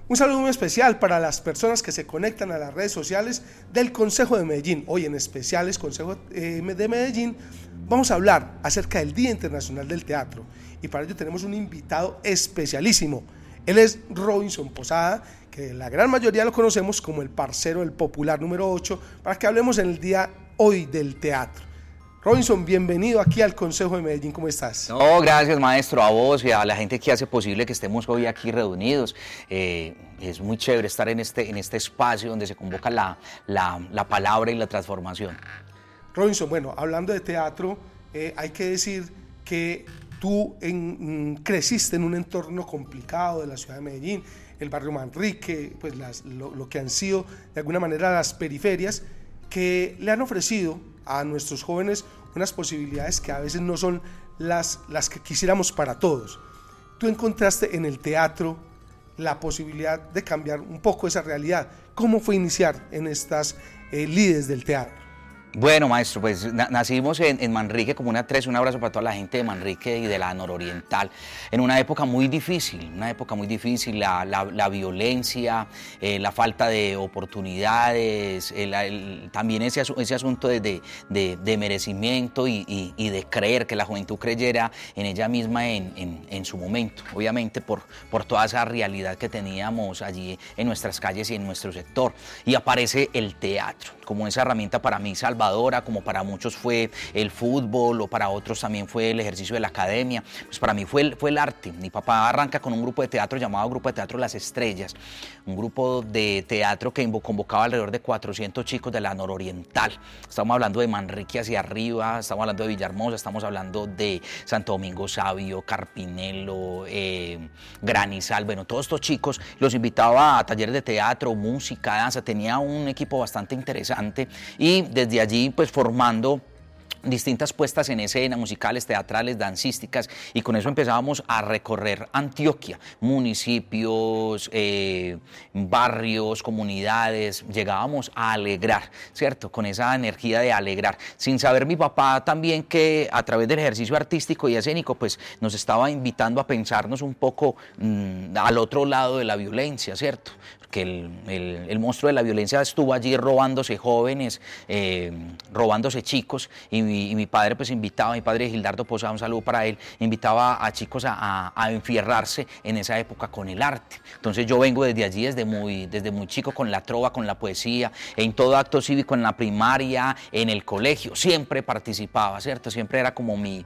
Un saludo muy especial para las personas que se conectan a las redes sociales del Consejo de Medellín. Hoy en Especiales Consejo de Medellín vamos a hablar acerca del Día Internacional del Teatro y para ello tenemos un invitado especialísimo. Él es Robinson Posada, que la gran mayoría lo conocemos como el parcero del Popular número 8, para que hablemos en el día hoy del teatro. Robinson, bienvenido aquí al Consejo de Medellín, ¿cómo estás? No, gracias maestro, a vos y a la gente que hace posible que estemos hoy aquí reunidos. Es muy chévere estar en este espacio donde se convoca la palabra y la transformación. Robinson, bueno, hablando de teatro, hay que decir que tú creciste en un entorno complicado de la ciudad de Medellín, el barrio Manrique, pues lo que han sido de alguna manera las periferias que le han ofrecido a nuestros jóvenes unas posibilidades que a veces no son las que quisiéramos para todos. Tú encontraste en el teatro la posibilidad de cambiar un poco esa realidad. ¿Cómo fue iniciar en estas lides del teatro? Bueno, maestro, pues nacimos en Manrique, Comuna 3, un abrazo para toda la gente de Manrique y de la nororiental, en una época muy difícil, la violencia, la falta de oportunidades, también ese asunto de merecimiento y de creer, que la juventud creyera en ella misma en su momento, obviamente por toda esa realidad que teníamos allí en nuestras calles y en nuestro sector. Y aparece el teatro como esa herramienta para mí salvadora, como para muchos fue el fútbol o para otros también fue el ejercicio de la academia. Pues para mí fue el arte. Mi papá arranca con un grupo de teatro llamado Grupo de Teatro Las Estrellas, un grupo de teatro que convocaba alrededor de 400 chicos de la nororiental. Estamos hablando de Manrique hacia arriba, estamos hablando de Villahermosa, estamos hablando de Santo Domingo Sabio, Carpinelo, Granizal. Bueno, todos estos chicos los invitaba a talleres de teatro, música, danza. Tenía un equipo bastante interesante y desde allí pues formando distintas puestas en escena, musicales, teatrales, dancísticas, y con eso empezábamos a recorrer Antioquia, municipios, barrios, comunidades, llegábamos a alegrar, ¿cierto? Con esa energía de alegrar, sin saber mi papá también que a través del ejercicio artístico y escénico pues nos estaba invitando a pensarnos un poco al otro lado de la violencia, ¿cierto? Que el monstruo de la violencia estuvo allí robándose jóvenes, robándose chicos, y mi padre pues invitaba, mi padre Gildardo Posada, un saludo para él, invitaba a chicos a enfierrarse en esa época con el arte. Entonces yo vengo desde allí, desde muy chico, con la trova, con la poesía, en todo acto cívico, en la primaria, en el colegio, siempre participaba, ¿cierto? Siempre era como mi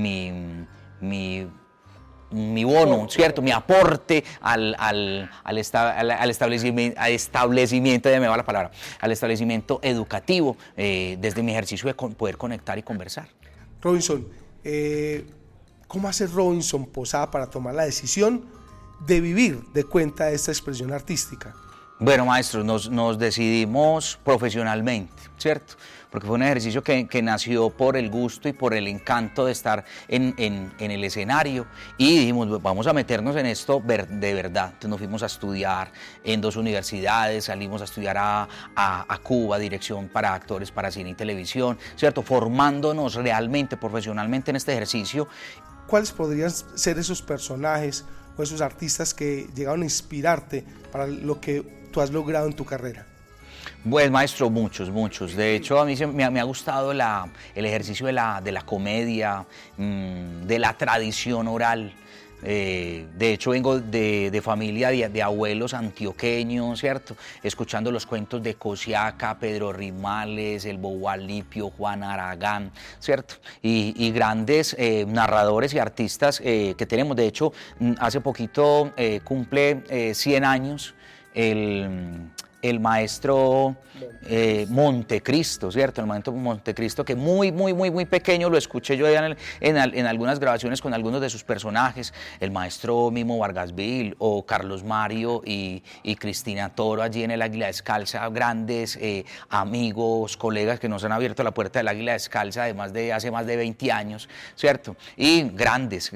bono, ¿cierto? Mi aporte al establecimiento, ya me va la palabra, al establecimiento educativo, desde mi ejercicio de poder conectar y conversar. Robinson, ¿cómo hace Robinson Posada para tomar la decisión de vivir de cuenta de esta expresión artística? Bueno, maestro, nos decidimos profesionalmente, ¿cierto? Porque fue un ejercicio que nació por el gusto y por el encanto de estar en el escenario, y dijimos, vamos a meternos en esto de verdad. Entonces nos fuimos a estudiar en 2 universidades, salimos a estudiar a Cuba, dirección para actores para cine y televisión, ¿cierto? Formándonos realmente, profesionalmente en este ejercicio. ¿Cuáles podrían ser esos personajes o esos artistas que llegaron a inspirarte para lo que tú has logrado en tu carrera? Pues maestro, muchos. De hecho, a mí me ha gustado el ejercicio de la comedia, de la tradición oral. De hecho, vengo de familia de abuelos antioqueños, ¿cierto? Escuchando los cuentos de Cosiaca, Pedro Rimales, el Bobo Alipio, Juan Aragán, ¿cierto? Y grandes narradores y artistas que tenemos. De hecho, hace poquito cumple 100 años el maestro Montecristo, ¿cierto? El maestro Montecristo, que muy pequeño lo escuché yo allá en algunas grabaciones con algunos de sus personajes, el maestro Mimo Vargasville o Carlos Mario y Cristina Toro allí en el Águila Descalza, grandes amigos, colegas que nos han abierto la puerta del Águila Descalza hace más de 20 años, ¿cierto? Y grandes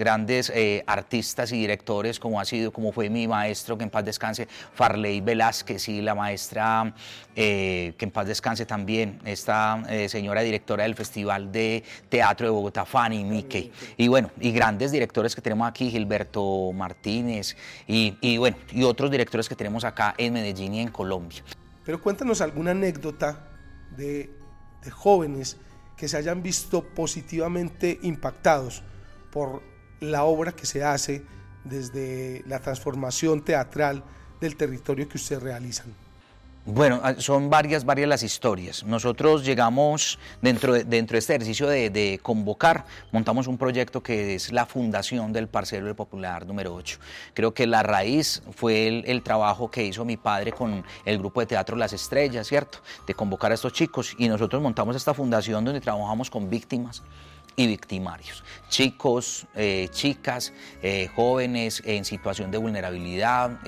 artistas y directores como fue mi maestro, que en paz descanse, Farley Velázquez, y la maestra maestra, que en paz descanse también, esta señora directora del Festival de Teatro de Bogotá, Fanny Mickey, y bueno, y grandes directores que tenemos aquí, Gilberto Martínez, y bueno, y otros directores que tenemos acá en Medellín y en Colombia. Pero cuéntanos alguna anécdota de jóvenes que se hayan visto positivamente impactados por la obra que se hace desde la transformación teatral del territorio que ustedes realizan. Bueno, son varias las historias. Nosotros llegamos dentro de este ejercicio de convocar, montamos un proyecto que es la fundación del Parcero del Popular número 8. Creo que la raíz fue el trabajo que hizo mi padre con el grupo de teatro Las Estrellas, ¿cierto? De convocar a estos chicos, y nosotros montamos esta fundación donde trabajamos con víctimas y victimarios, chicos, chicas, jóvenes en situación de vulnerabilidad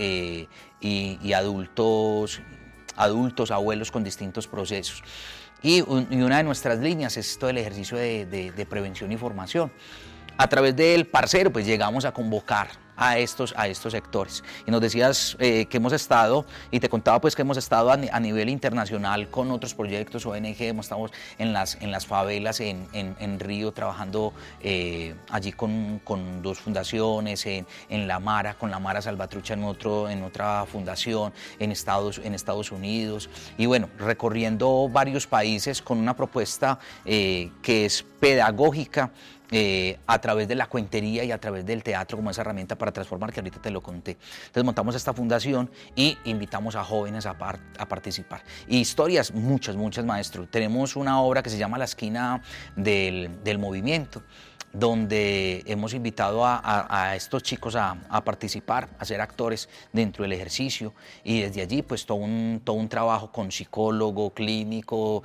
y adultos, abuelos con distintos procesos. Y una de nuestras líneas es todo el ejercicio de prevención y formación. A través del Parcero, pues llegamos a convocar a estos sectores. Y nos decías que hemos estado, y te contaba pues que hemos estado a nivel internacional con otros proyectos, ONG, estamos en las favelas en Río trabajando allí con dos fundaciones, en La Mara, con La Mara Salvatrucha en otra fundación, en Estados Unidos, y bueno, recorriendo varios países con una propuesta que es pedagógica, a través de la cuentería y a través del teatro como esa herramienta para transformar, que ahorita te lo conté. Entonces montamos esta fundación y invitamos a jóvenes a participar. Y historias, muchas, maestro. Tenemos una obra que se llama La Esquina del Movimiento, donde hemos invitado a estos chicos a participar, a ser actores dentro del ejercicio, y desde allí pues todo un trabajo con psicólogo, clínico,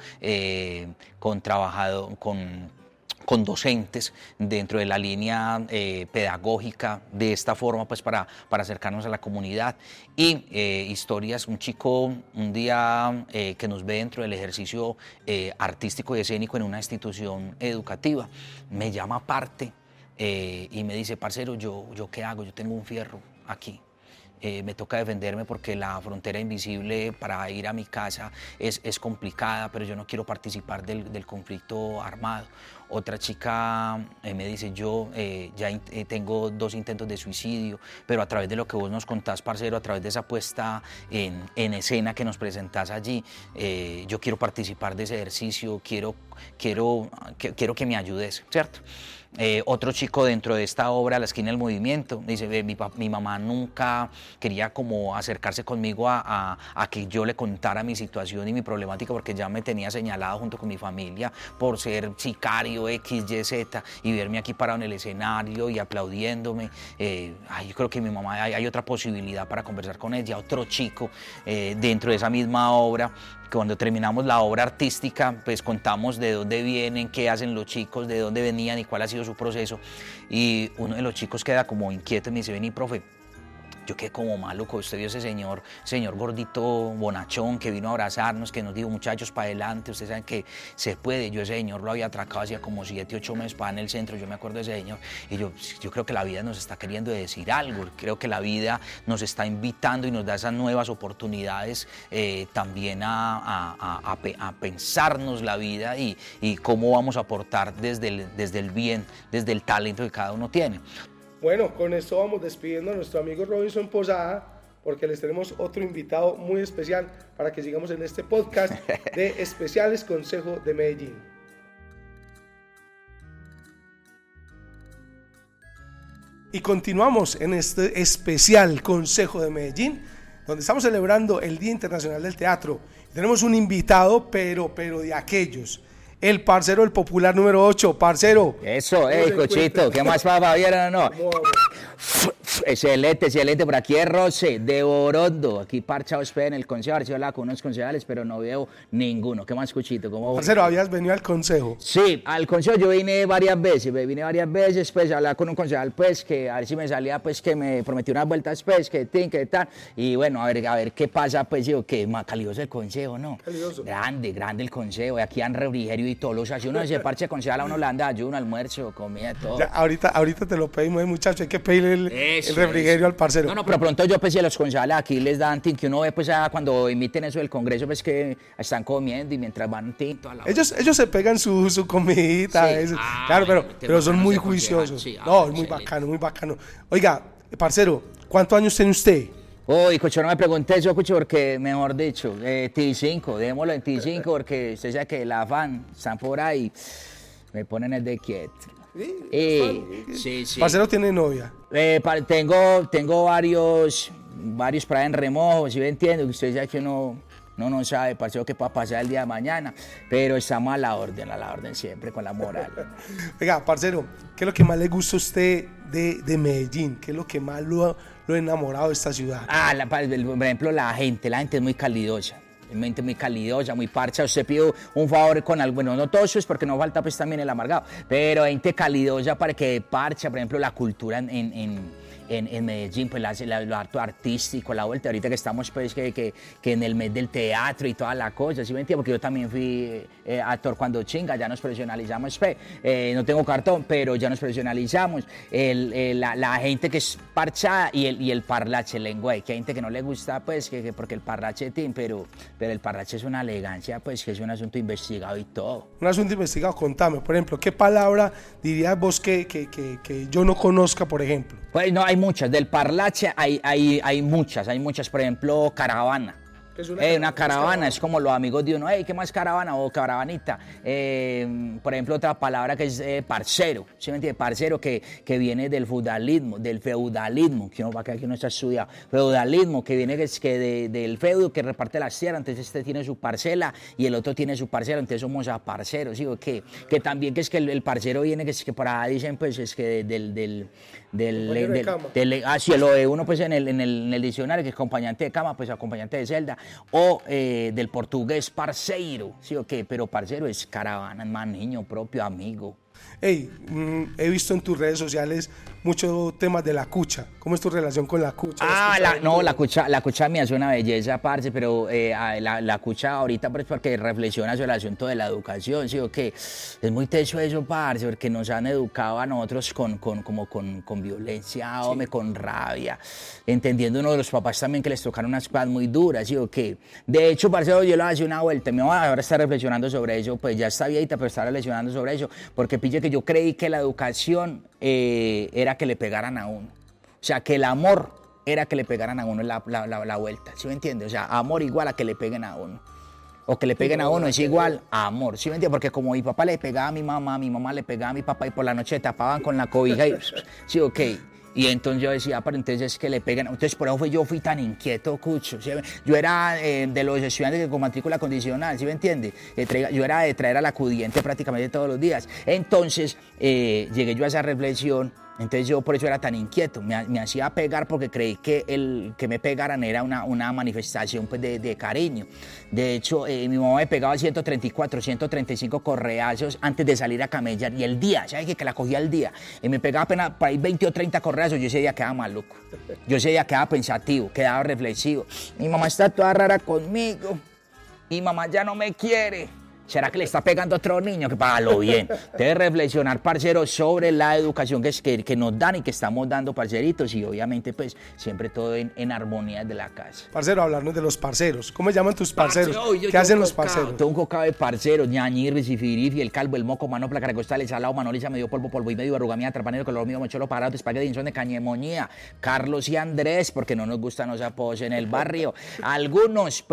con docentes dentro de la línea pedagógica, de esta forma pues para acercarnos a la comunidad. Y historias, un chico un día que nos ve dentro del ejercicio artístico y escénico en una institución educativa, me llama aparte y me dice: parcero, ¿yo qué hago? Yo tengo un fierro aquí. Me toca defenderme porque la frontera invisible para ir a mi casa es complicada, pero yo no quiero participar del conflicto armado. Otra chica me dice: yo ya tengo 2 intentos de suicidio, pero a través de lo que vos nos contás, parcero, a través de esa puesta en escena que nos presentás allí, yo quiero participar de ese ejercicio, quiero que me ayudes, ¿cierto? Otro chico dentro de esta obra, La Esquina del Movimiento, dice: mi mamá nunca quería como acercarse conmigo a que yo le contara mi situación y mi problemática, porque ya me tenía señalado junto con mi familia por ser sicario X, Y, Z, y verme aquí parado en el escenario y aplaudiéndome. Yo creo que mi mamá, hay otra posibilidad para conversar con ella. Otro chico dentro de esa misma obra, cuando terminamos la obra artística, pues contamos de dónde vienen, qué hacen los chicos, de dónde venían y cuál ha sido su proceso. Y uno de los chicos queda como inquieto y me dice: vení, profe. Yo quedé como maluco. Usted vio ese señor gordito, bonachón, que vino a abrazarnos, que nos dijo: muchachos, para adelante, ustedes saben que se puede. Yo ese señor lo había atracado hacía como 7, 8 meses para en el centro, yo me acuerdo de ese señor, y yo creo que la vida nos está queriendo decir algo, creo que la vida nos está invitando y nos da esas nuevas oportunidades también a pensarnos la vida y cómo vamos a aportar desde el bien, desde el talento que cada uno tiene. Bueno, con esto vamos despidiendo a nuestro amigo Robinson Posada, porque les tenemos otro invitado muy especial para que sigamos en este podcast de Especiales Consejo de Medellín. Y continuamos en este especial Consejo de Medellín, donde estamos celebrando el Día Internacional del Teatro. Tenemos un invitado, pero de aquellos. El Parcero del Popular número 8, parcero. Eso, Cochito, ¿qué más va, Fabián? No. Excelente, por aquí es Rose, de Borondo, aquí parchado, espera en el consejo, a ver si hablaba con unos concejales, pero no veo ninguno. ¿Qué más, Cochito? Parcero, ¿habías venido al consejo? Sí, al consejo yo vine varias veces, pues, a hablar con un concejal, pues, que a ver si me salía, pues, que me prometió unas vueltas, pues, que tal, y bueno, a ver qué pasa, pues, digo, que más calioso el consejo, ¿no? Calioso. Grande el consejo, y aquí han refrigerio y todo, o sea, si uno se parche concejal, a uno le anda ayuno, almuerzo, comida, todo. Ya, ahorita te lo pedimos, muchacho, hay que pedirle el refrigerio al parcero. No, pero pronto yo pues si a los concejales aquí les dan tinto, que uno ve pues cuando emiten eso del Congreso, pues que están comiendo y mientras van tinto a la hora. Ellos se pegan su comidita, Sí. claro, pero son muy juiciosos. Sí, No, es muy bacano, muy bacano. Oiga, parcero, ¿cuántos años tiene usted? Uy, Cucho, no me pregunté eso, Cucho, porque, mejor dicho, T5, démoslo en T5, porque usted sabe que la fan están por ahí, me ponen el de quieto. Sí. Parcero tiene novia. Tengo varios para en remojo, ¿sí me entiende? Usted sabe que uno no sabe, parcero, qué pueda pasar el día de mañana, pero estamos a la orden siempre, con la moral. Oiga, parcero, ¿qué es lo que más le gusta a usted de Medellín? ¿Qué es lo que más lo ha enamorado de esta ciudad? Por ejemplo, la gente es muy calidosa. Muy calidosa, muy parcha. Usted pide un favor con algo, bueno, no todo eso es porque no falta pues también el amargado, pero gente calidosa para que parcha, por ejemplo, la cultura en Medellín, pues lo arte artístico, la vuelta, ahorita que estamos pues que en el mes del teatro y toda la cosa, ¿sí me entiendes? Porque yo también fui actor cuando chinga, ya nos profesionalizamos, no tengo cartón, pero ya nos profesionalizamos, la gente que es parchada y el parlache, lengua, que hay gente que no le gusta pues, porque el parlache, pero el parlache es una elegancia, pues que es un asunto investigado y todo. Un asunto investigado, contame, por ejemplo, ¿qué palabra dirías vos que yo no conozca, por ejemplo? Pues no, hay muchas, del parlache hay muchas, por ejemplo, caravana. Una caravana es como los amigos de uno, ¿qué más caravana o caravanita? Por ejemplo, otra palabra que es parcero, ¿sí me entiende? Parcero que viene del feudalismo, que uno está estudiado, feudalismo, que viene del feudo que reparte las tierras, entonces este tiene su parcela y el otro tiene su parcela, entonces somos a parceros, ¿sí? Que también que es que el parcero viene, que por ahí dicen, pues es que sí, lo de uno pues en el diccionario, que es acompañante de cama, pues acompañante de celda, o del portugués parceiro, ¿sí o qué? Pero parcero es caravana, es más niño propio, amigo. Hey, he visto en tus redes sociales muchos temas de la cucha. ¿Cómo es tu relación con la cucha? La cucha mía es una belleza, parce, pero la cucha ahorita pues porque reflexiona sobre el asunto de la educación, ¿sí o qué? Es muy teso eso, parce, porque nos han educado a nosotros con violencia, sí. Hombre, con rabia, entendiendo uno de los papás también que les tocaron unas cosas muy duras, ¿sí o qué? De hecho, parce, yo le voy a hacer una vuelta, me voy a ahora estar reflexionando sobre eso, pues ya está viejita, pero estar reflexionando sobre eso, porque pille que yo creí que la educación era que le pegaran a uno. O sea, que el amor era que le pegaran a uno en la vuelta. ¿Sí me entiende? O sea, amor igual a que le peguen a uno. O que le peguen a uno es igual a amor. ¿Sí me entiende? Porque como mi papá le pegaba a mi mamá le pegaba a mi papá y por la noche tapaban con la cobija y... Sí, ok. Y entonces yo decía, pero entonces es que le pegan. Entonces por eso yo fui tan inquieto, Cucho. ¿Sí? Yo era de los estudiantes con matrícula condicional, ¿sí me entiende? Yo era de traer al acudiente prácticamente todos los días. Entonces llegué yo a esa reflexión. Entonces yo por eso era tan inquieto, me hacía pegar porque creí que el que me pegaran era una manifestación pues, de cariño. De hecho, mi mamá me pegaba 134, 135 correazos antes de salir a camellar y el día, ¿sabes qué? Que la cogía el día. Y me pegaba apenas por ahí 20 o 30 correazos, yo ese día quedaba maluco. Yo ese día quedaba pensativo, quedaba reflexivo. Mi mamá está toda rara conmigo, mi mamá ya no me quiere. ¿Será que le está pegando a otro niño? Que para lo bien. Debe reflexionar, parceros, sobre la educación que nos dan y que estamos dando, parceritos. Y obviamente, pues, siempre todo en armonía de la casa. Parcero, hablarnos de los parceros. ¿Cómo se llaman tus parceros? ¿Qué hacen los parceros? Tengo un cocado de parceros. Ñañir, Firifi, el calvo, el moco, manopla, caracostal, el salado, manoliza, medio polvo y medio arrugamía, trapanero, color mío, mocholo, parado, espagueti, son de cañemonía, Carlos y Andrés, porque no nos gustan los apodos en el barrio. Algunos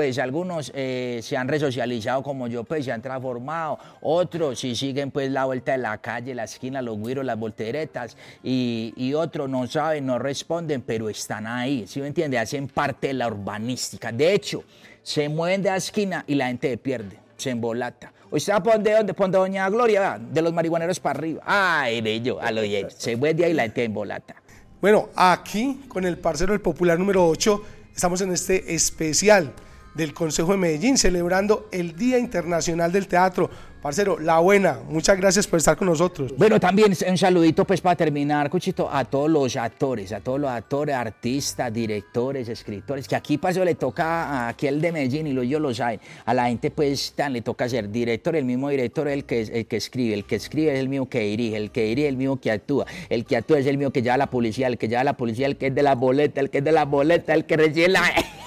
se han resocializado como yo, pues, se han transformado, otros si siguen pues la vuelta de la calle, la esquina, los güiros, las volteretas y otros no saben, no responden, pero están ahí, ¿sí me entiende? Hacen parte de la urbanística, de hecho, se mueven de la esquina y la gente pierde, se embolata. ¿O está por dónde? Por doña Gloria, de los marihuaneros para arriba. Ay, bello, a lo bien, se mueve de ahí y la gente embolata. Bueno, aquí con el parcero del Popular número 8, estamos en este especial del Consejo de Medellín, celebrando el Día Internacional del Teatro. Parcero, la buena, muchas gracias por estar con nosotros. Bueno, también un saludito pues para terminar, Cuchito, a todos los actores, artistas, directores, escritores, que aquí parcero le toca a aquel de Medellín y yo lo saben, a la gente pues le toca ser director, el mismo director es el que escribe es el mismo que dirige es el mismo que actúa es el mismo que lleva la policía, el que es de la boleta, el que recibe la...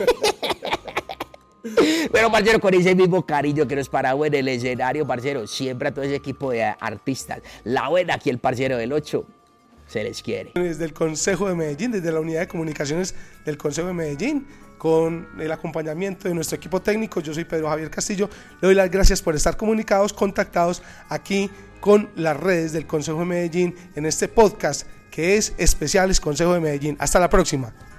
Bueno, parcero, con ese mismo cariño que nos paramos en el escenario, parcero, siempre a todo ese equipo de artistas. La buena, aquí el parcero del 8, se les quiere. Desde el Consejo de Medellín, desde la Unidad de Comunicaciones del Consejo de Medellín, con el acompañamiento de nuestro equipo técnico, yo soy Pedro Javier Castillo, le doy las gracias por estar contactados aquí con las redes del Consejo de Medellín en este podcast que es Especiales Consejo de Medellín. Hasta la próxima.